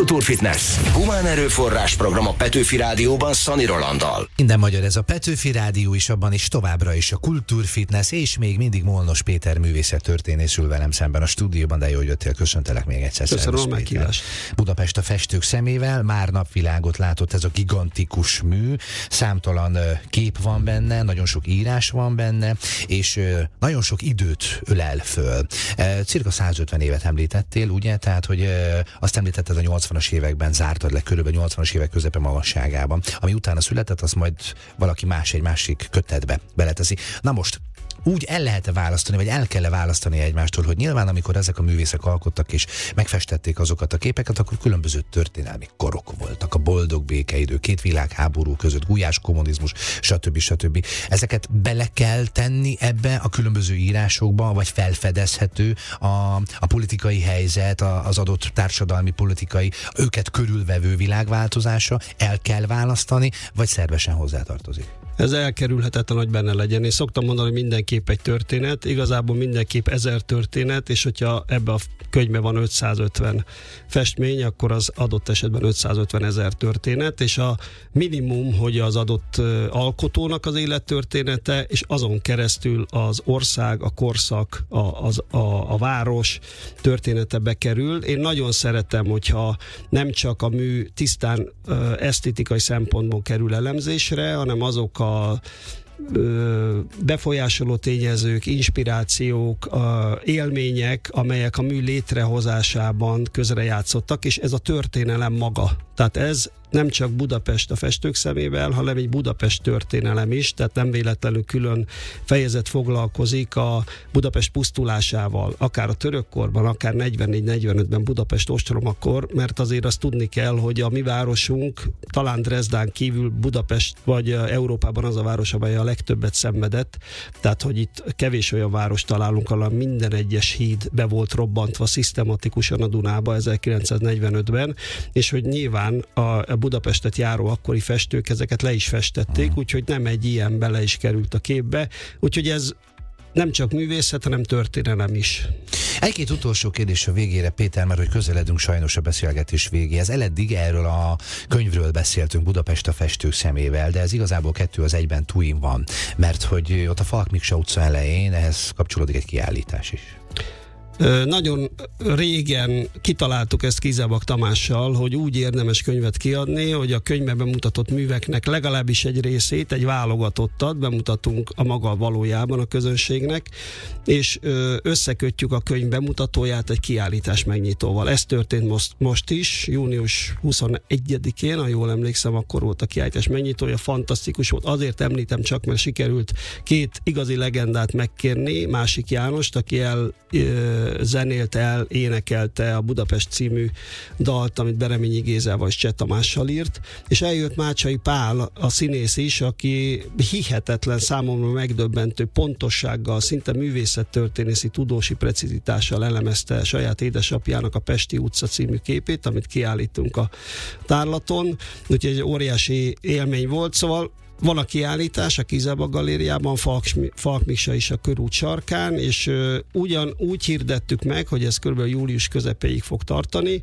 Kultúrfitness. Humán erőforrás program a Petőfi Rádióban Szani Rolanddal. Minden magyar, ez a Petőfi Rádió is, abban is továbbra is a Kultúrfitness, és még mindig Molnos Péter művészettörténész ül velem szemben a stúdióban, de jó, hogy jöttél, köszöntelek még egyszer. Köszönöm a meghívást. Budapest a festők szemével, már napvilágot látott ez a gigantikus mű, számtalan kép van benne, nagyon sok írás van benne, és nagyon sok időt ölel föl. Cirka százötven évet említettél, ugye? Tehát, hogy azt említetted, a nyolcvanas években zártad le, körülbelül nyolcvanas évek közepe magasságában. Ami utána született, azt majd valaki más egy másik kötetbe beleteszi. Na most, úgy el lehet-e választani, vagy el kell-e választani egymástól, hogy nyilván amikor ezek a művészek alkottak és megfestették azokat a képeket, akkor különböző történelmi korok voltak. A boldog békeidő, két világháború között, gulyás kommunizmus, stb. stb. Ezeket bele kell tenni ebbe a különböző írásokba, vagy felfedezhető a, a politikai helyzet, a, az adott társadalmi, politikai, őket körülvevő világváltozása, el kell választani, vagy szervesen hozzátartozik? Ez elkerülhetetlen, hogy benne legyen. Én szoktam mondani, hogy mindenképp egy történet, igazából mindenképp ezer történet, és hogyha ebbe a könyvben van ötszázötven festmény, akkor az adott esetben ötszázötven ezer történet, és a minimum, hogy az adott alkotónak az élettörténete, és azon keresztül az ország, a korszak, a, az, a, a város története bekerül. Én nagyon szeretem, hogyha nem csak a mű tisztán esztétikai szempontból kerül elemzésre, hanem azok a a befolyásoló tényezők, inspirációk, a élmények, amelyek a mű létrehozásában közrejátszottak, és ez a történelem maga. Tehát ez nem csak Budapest a festők szemével, hanem egy Budapest történelem is, tehát nem véletlenül külön fejezet foglalkozik a Budapest pusztulásával, akár a törökkorban, akár negyvennégy negyvenötben Budapest ostromakor, mert azért azt tudni kell, hogy a mi városunk, talán Dresdán kívül Budapest, vagy Európában az a város, amely a legtöbbet szenvedett, tehát hogy itt kevés olyan város találunk, ahol minden egyes híd be volt robbantva szisztematikusan a Dunába ezerkilencszáznegyvenötben, és hogy nyilván a Budapestet járó akkori festők ezeket le is festették, úgyhogy nem egy ilyen bele is került a képbe, úgyhogy ez nem csak művészet, hanem történelem is. Egy-két utolsó kérdés a végére, Péter, mert hogy közeledünk sajnos a beszélgetés végéhez. Eleddig erről a könyvről beszéltünk, Budapest a festők szemével, de ez igazából kettő az egyben túlin van, mert hogy ott a Falk Miksa utca elején ehhez kapcsolódik egy kiállítás is. Nagyon régen kitaláltuk ezt Kizábak Tamással, hogy úgy érdemes könyvet kiadni, hogy a könyvben bemutatott műveknek legalábbis egy részét, egy válogatottat bemutatunk a maga valójában a közönségnek, és összekötjük a könyv bemutatóját egy kiállítás megnyitóval. Ez történt most, most is, június huszonegyedikén, ha jól emlékszem, akkor volt a kiállítás megnyitója, fantasztikus volt. Azért említem csak, mert sikerült két igazi legendát megkérni, Másik Jánost, aki el zenélte el, énekelte a Budapest című dalt, amit Bereményi Gézával és Cseh Tamással írt, és eljött Mácsai Pál, a színész is, aki hihetetlen, számomra megdöbbentő pontossággal, szinte művészettörténészi tudósi precizitással elemezte saját édesapjának a Pesti utca című képét, amit kiállítunk a tárlaton, úgyhogy egy óriási élmény volt, szóval van a kiállítás a Kizábak galériában, Falk, Falk Miksa is a körút sarkán, és uh, ugyan úgy hirdettük meg, hogy ez kb. Július közepéig fog tartani.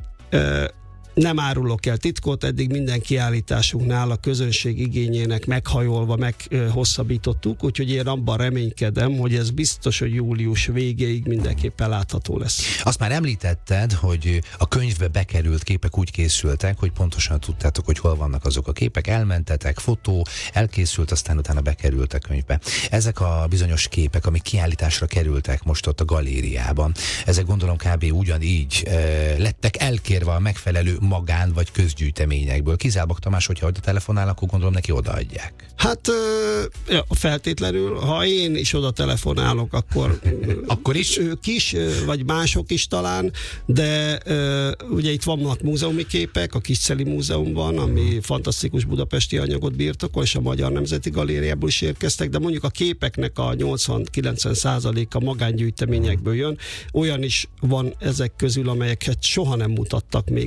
Uh, Nem árulok el titkot, eddig minden kiállításunknál a közönség igényének meghajolva meghosszabbítottuk, úgyhogy én abban reménykedem, hogy ez biztos, hogy július végéig mindenképpen látható lesz. Azt már említetted, hogy a könyvbe bekerült képek úgy készültek, hogy pontosan tudtátok, hogy hol vannak azok a képek, elmentetek, fotó, elkészült, aztán utána bekerült a könyvbe. Ezek a bizonyos képek, amik kiállításra kerültek most ott a galériában, ezek gondolom kb. Ugyanígy e, lettek elkérve a megfelelő magán vagy közgyűjteményekből. Kizábak Tamás, hogyha oda telefonál, akkor gondolom neki odaadják. Hát ja, feltétlenül, ha én is oda telefonálok, akkor akkor is? Ők is, vagy mások is talán, de ugye itt vannak múzeumi képek, a Kisceli Múzeumban, ami fantasztikus budapesti anyagot birtokol, és a Magyar Nemzeti Galériából is érkeztek, de mondjuk a képeknek a nyolcvan-kilencven százaléka magángyűjteményekből jön. Olyan is van ezek közül, amelyeket soha nem mutattak még be a nyilván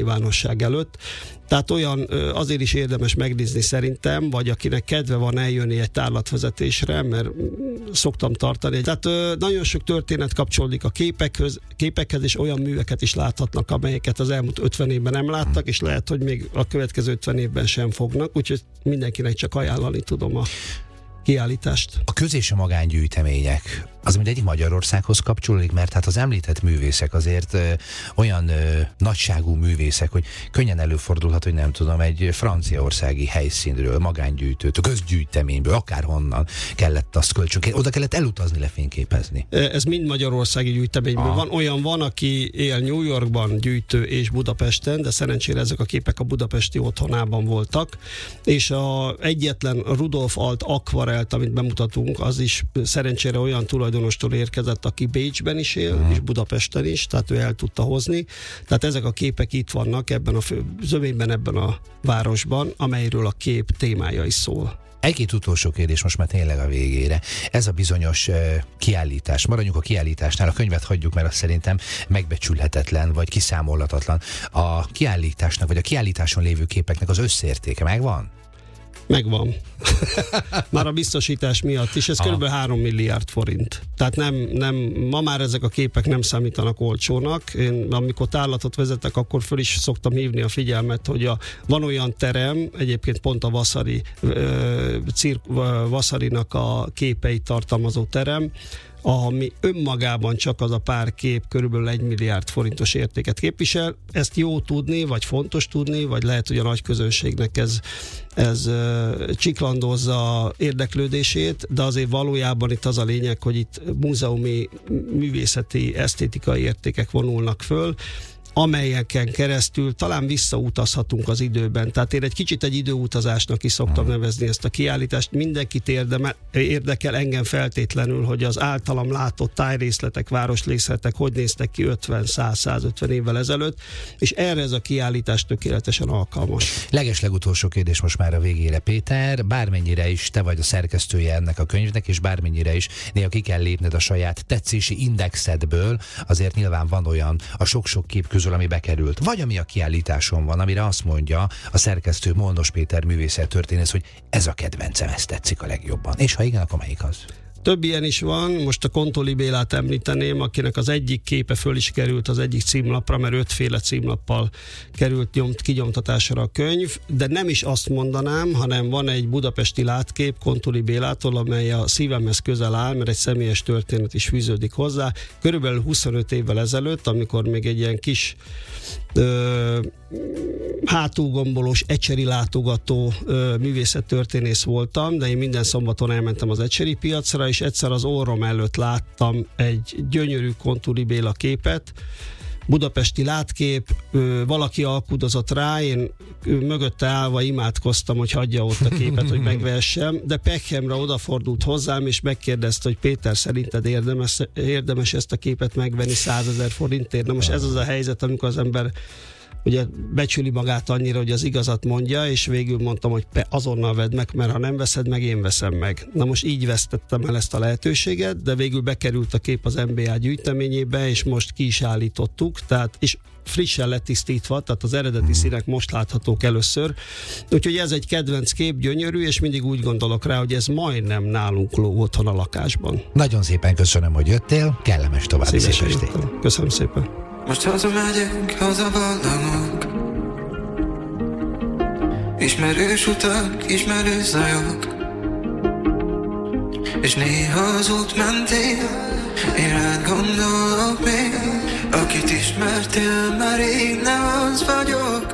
nyilvánosság előtt. Tehát olyan azért is érdemes megnézni szerintem, vagy akinek kedve van eljönni egy tárlatvezetésre, mert szoktam tartani. Tehát nagyon sok történet kapcsolódik a képekhez, képekhez, és olyan műveket is láthatnak, amelyeket az elmúlt ötven évben nem láttak, és lehet, hogy még a következő ötven évben sem fognak, úgyhogy mindenkinek csak ajánlani tudom a kiállítást. A köz- és a magángyűjtemények, az mindegyik Magyarországhoz kapcsolódik, mert hát az említett művészek azért ö, olyan ö, nagyságú művészek, hogy könnyen előfordulhat, hogy nem tudom, egy franciaországi helyszínről, magángyűjtőt, közgyűjteményből, akárhonnan kellett azt kölcsön, oda kellett elutazni lefényképezni. Ez mind magyarországi gyűjteményből ah. van. Olyan van, aki él New Yorkban, gyűjtő és Budapesten, de szerencsére ezek a képek a budapesti otthonában voltak, és a egyetlen Rudolf Alt akvarelt, amit bemutatunk, az is szerencsére olyan tulajdonostól érkezett, aki Bécsben is él, uh-huh. és Budapesten is, tehát ő el tudta hozni. Tehát ezek a képek itt vannak ebben a fő, zömében ebben a városban, amelyről a kép témája is szól. Egy-két utolsó kérdés most már tényleg a végére. Ez a bizonyos uh, kiállítás, maradjunk a kiállításnál, a könyvet hagyjuk, mert az szerintem megbecsülhetetlen, vagy kiszámolhatatlan. A kiállításnak, vagy a kiállításon lévő képeknek az összértéke megvan? Megvan. Már a biztosítás miatt is, ez kb. három milliárd forint. Tehát nem, nem, ma már ezek a képek nem számítanak olcsónak. Én amikor tárlatot vezetek, akkor föl is szoktam hívni a figyelmet, hogy a, van olyan terem, egyébként pont a Vasari, uh, cirk, uh, Vasarinak a képeit tartalmazó terem, ami önmagában csak az a pár kép körülbelül egy milliárd forintos értéket képvisel. Ezt jó tudni, vagy fontos tudni, vagy lehet, hogy a nagy közönségnek ez, ez uh, csiklandozza érdeklődését, de azért valójában itt az a lényeg, hogy itt múzeumi, művészeti, esztétikai értékek vonulnak föl, amelyeken keresztül talán visszautazhatunk az időben. Tehát én egy kicsit egy időutazásnak is szoktam nevezni ezt a kiállítást. Mindenkit érdeme, érdekel, engem feltétlenül, hogy az általam látott tájrészletek, városrészletek hogy néztek ki ötven-száz-százötven évvel ezelőtt, és erre ez a kiállítás tökéletesen alkalmas. Legeslegutolsó kérdés most már a végére, Péter. Bármennyire is te vagy a szerkesztője ennek a könyvnek, és bármennyire is néha ki kell lépned a saját tetszési indexedből, azért nyilván van olyan a sok-sok kép közül, ami bekerült, vagy ami a kiállításon van, amire azt mondja a szerkesztő Molnos Péter művészettörténész, hogy ez a kedvencem, ezt tetszik a legjobban. És ha igen, akkor melyik az? Több ilyen is van, most a Kontoli Bélát említeném, akinek az egyik képe föl is került az egyik címlapra, mert ötféle címlappal került nyomt, kinyomtatásra a könyv, de nem is azt mondanám, hanem van egy budapesti látkép Kontoli Bélától, amely a szívemhez közel áll, mert egy személyes történet is fűződik hozzá. Körülbelül huszonöt évvel ezelőtt, amikor még egy ilyen kis ö, hátulgombolós, ecseri látogató ö, művészettörténész voltam, de én minden szombaton elmentem az ecseri piacra, és egyszer az orrom előtt láttam egy gyönyörű Kontoli Béla képet, budapesti látkép, ö, valaki alkudozott rá, én ö, mögötte állva imádkoztam, hogy hagyja ott a képet, hogy megvehessem, de Peckhemre odafordult hozzám, és megkérdezte, hogy Péter, szerinted érdemes, érdemes ezt a képet megvenni százezer forintért? Na most ez az a helyzet, amikor az ember ugye becsüli magát annyira, hogy az igazat mondja, és végül mondtam, hogy azonnal vedd meg, mert ha nem veszed meg, én veszem meg. Na most így vesztettem el ezt a lehetőséget, de végül bekerült a kép az em bé á gyűjteményébe, és most ki is állítottuk, tehát, és frissen letisztítva, tehát az eredeti színek most láthatók először. Úgyhogy ez egy kedvenc kép, gyönyörű, és mindig úgy gondolok rá, hogy ez majdnem nálunk lóg otthon a lakásban. Nagyon szépen köszönöm, hogy jöttél, kellemes további szép estét. Köszönöm szépen. Most hazamegyünk, hazavallomok, ismerős utak, ismerős zajok, és néha az út mentél, én rád gondolok még, akit ismertél, már rég nem az vagyok.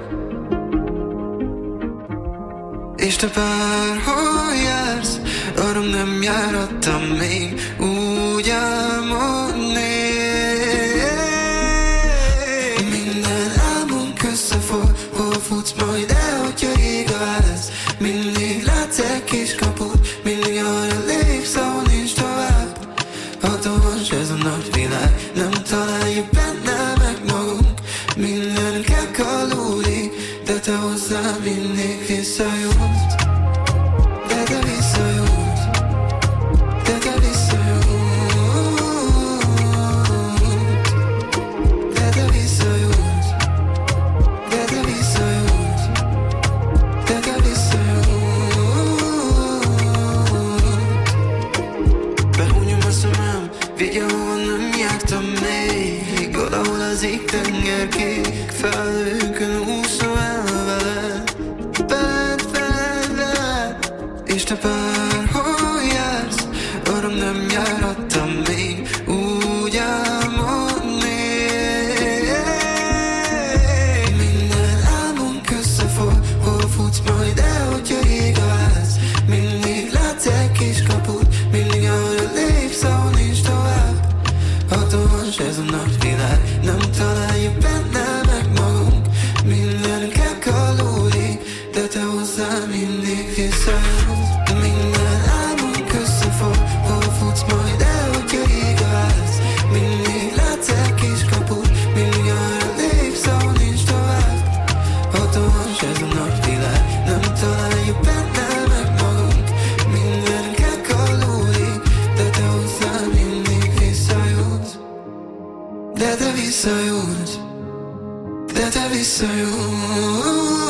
És te bárhol jársz, arra nem járattam még, úgy álmodnék. Hol futsz majd el, hogyha ég a ház? Mindig látsz egy kis kaput, mindig arra lépsz, ahol nincs tovább. Hatalmas ez a nagy világ, nem találjuk benne meg magunk. Mindenünk elkalódik, de te hozzám mindig visszajutsz. De te visszajutsz, de te visszajutsz. De te visszajutsz, de te szárazig tengerkék felhőkön úszom el veled, veled, veled, veled. És te bárhol jársz, arra nem járhattam még úgy elmondni. Minden álmunk összefog, hol futsz majd el, hogyha ég a ház. Mindig látsz egy kis kaput, mindig arra lépsz, ahol nincs tovább. Hatalmas ez a napvilág, nem találjuk benne meg magunk. Mindenünk elkalódik, de te hozzám mindig visszajössz. Minden álmunk összefog, hol futsz majd el, hogyha ég a ház. Mindig látsz egy kis kaput, mindig arra lépsz, ahol nincs tovább. Hatalmas ez a napvilág, nem találjuk benne meg magunk. Mindenünk elkalódik, de te hozzám mindig visszajössz. De te visszajössz, de te visszajössz.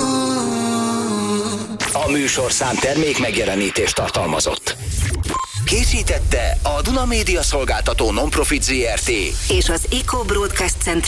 A műsorszám termék megjelenítést tartalmazott. Készítette a Duna Média Szolgáltató Non-Profit Zé Er Té és az Eco Broadcast Center